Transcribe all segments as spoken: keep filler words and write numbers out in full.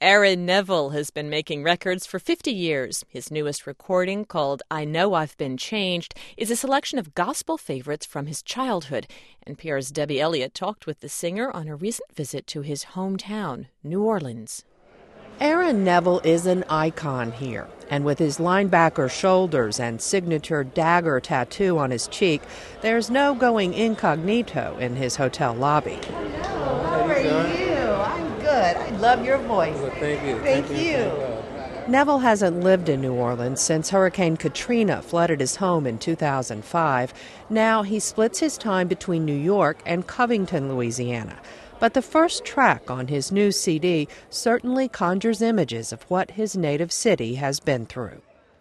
Aaron Neville has been making records for fifty years. His newest recording, called I Know I've Been Changed, is a selection of gospel favorites from his childhood. N P R's Debbie Elliott talked with the singer on a recent visit to his hometown, New Orleans. Aaron Neville is an icon here, and with his linebacker shoulders and signature dagger tattoo on his cheek, there's no going incognito in his hotel lobby. Hello, how are you? I'm good. I love your voice. Well, thank you. Thank, thank you. you. Neville hasn't lived in New Orleans since Hurricane Katrina flooded his home in two thousand five. Now he splits his time between New York and Covington, Louisiana. But the first track on his new C D certainly conjures images of what his native city has been through.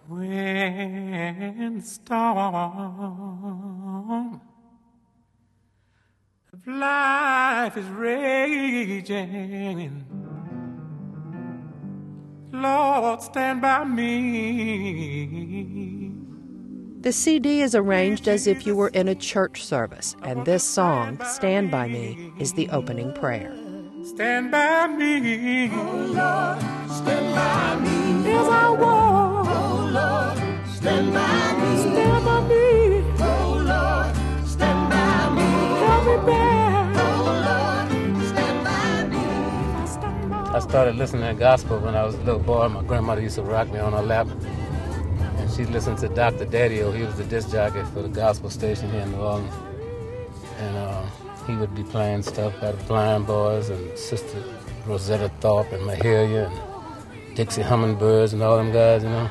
When the storm of life is raging, Lord, stand by me. The C D is arranged as if you were in a church service, and this song, Stand By Me, is the opening prayer. Stand by me, oh Lord, stand by me, as I walk, oh Lord, stand by me, stand by me, oh Lord, stand by me, help me back, oh Lord, stand by me. I started listening to gospel when I was a little boy. My grandmother used to rock me on her lap. She listened to Doctor Daddio. He was the disc jockey for the gospel station here in New Orleans. And uh, he would be playing stuff by the Blind Boys and Sister Rosetta Tharpe and Mahalia and Dixie Hummingbirds and all them guys, you know.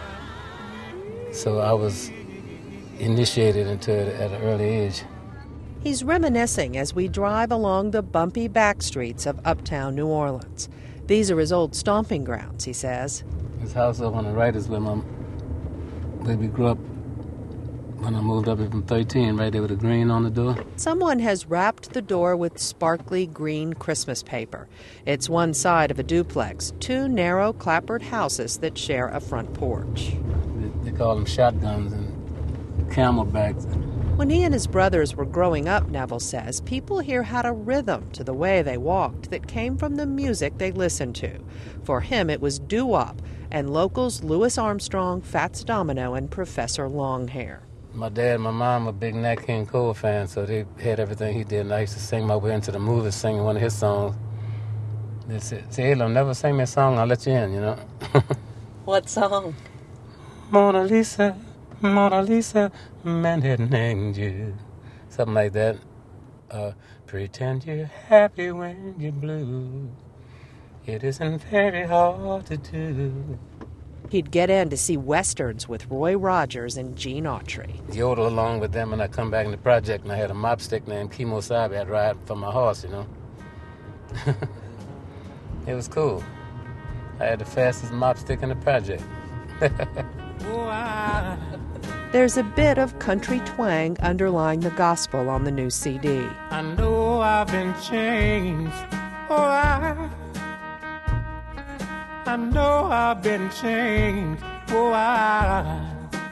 So I was initiated into it at an early age. He's reminiscing as we drive along the bumpy back streets of uptown New Orleans. These are his old stomping grounds, he says. His house up on the right is where my baby grew up when I moved up here from thirteen, right there with the green on the door. Someone has wrapped the door with sparkly green Christmas paper. It's one side of a duplex, two narrow clapboard houses that share a front porch. They, they call them shotguns and camelbacks. When he and his brothers were growing up, Neville says, people here had a rhythm to the way they walked that came from the music they listened to. For him, it was doo-wop, and locals Louis Armstrong, Fats Domino, and Professor Longhair. My dad and my mom were big Nat King Cole fans, so they had everything he did. And I used to sing my way into the movies, singing one of his songs. They said, say, hey, never sing me a song, I'll let you in, you know. What song? Mona Lisa, Mona Lisa, Manhattan Angel. Something like that. Uh, pretend you're happy when you're blue. It isn't very hard to do. He'd get in to see westerns with Roy Rogers and Gene Autry. Yodel along with them, and I come back in the project, and I had a mop stick named Kimo Sabe. I'd ride for my horse, you know. It was cool. I had the fastest mop stick in the project. Oh, I... There's a bit of country twang underlying the gospel on the new C D. I know I've been changed. Oh, I... I know I've been changed. Oh, I...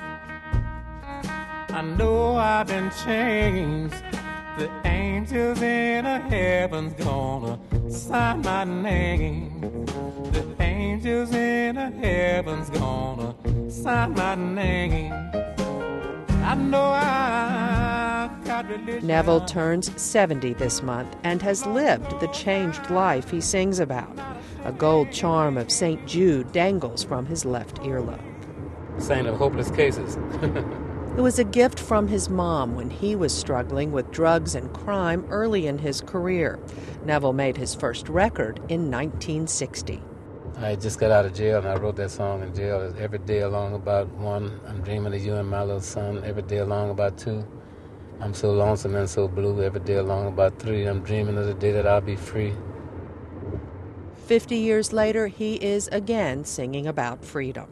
I know I've been changed. The angels in the heavens gonna sign my name. The angels in the heavens gonna sign my name. I know I got religion. Neville turns seventy this month and has lived the changed life he sings about. A gold charm of Saint Jude dangles from his left earlobe. Saint of hopeless cases. It was a gift from his mom when he was struggling with drugs and crime early in his career. Neville made his first record in nineteen sixty. I just got out of jail, and I wrote that song in jail. Every day along about one, I'm dreaming of you and my little son. Every day along about two, I'm so lonesome and so blue. Every day along about three, I'm dreaming of the day that I'll be free. Fifty years later, he is again singing about freedom.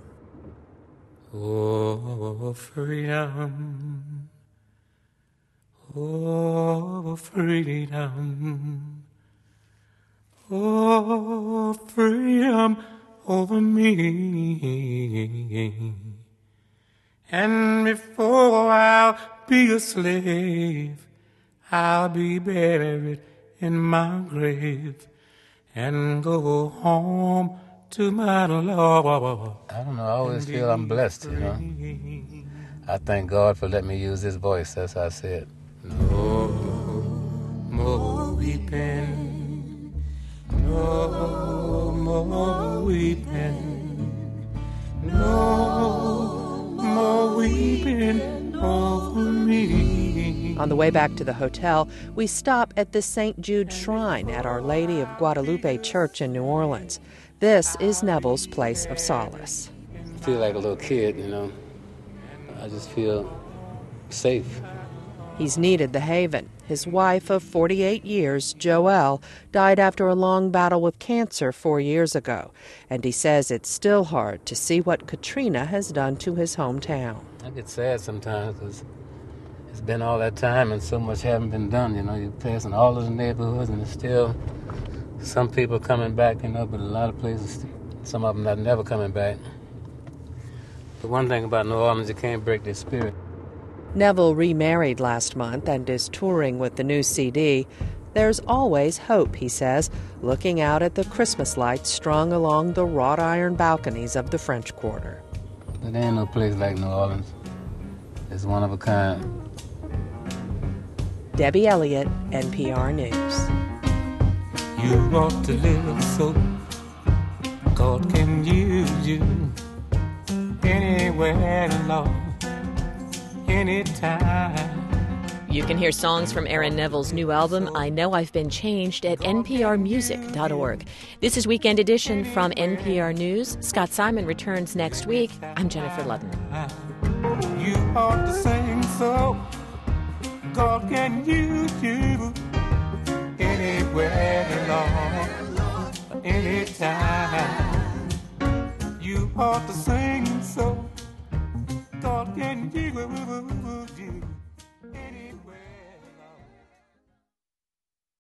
Oh, freedom. Oh, freedom. Oh, freedom over me. And before I'll be a slave, I'll be buried in my grave and go home to my Lord. I don't know, I always feel I'm blessed, you know. I thank God for letting me use his voice, that's how I say it. No more weeping, no more weeping, no more weeping over me. On the way back to the hotel, we stop at the Saint Jude Shrine at Our Lady of Guadalupe Church in New Orleans. This is Neville's place of solace. I feel like a little kid, you know. I just feel safe. He's needed the haven. His wife of forty-eight years, Joelle, died after a long battle with cancer four years ago. And he says it's still hard to see what Katrina has done to his hometown. I get sad sometimes because it's been all that time and so much haven't been done. You know, you're passing all of the neighborhoods and there's still some people coming back, you know, but a lot of places, some of them are never coming back. The one thing about New Orleans, you can't break their spirit. Neville remarried last month and is touring with the new C D. There's always hope, he says, looking out at the Christmas lights strung along the wrought iron balconies of the French Quarter. There ain't no place like New Orleans. It's one of a kind. Debbie Elliott, N P R News. You ought to live so God can use you anywhere, Lord, anytime. You can hear songs from Aaron Neville's new album, I Know I've Been Changed, at N P R music dot org. This is Weekend Edition from N P R News. Scott Simon returns next week. I'm Jennifer Ludden. You ought to sing so God can use you anywhere, Lord, anytime. You ought to sing so God can use you.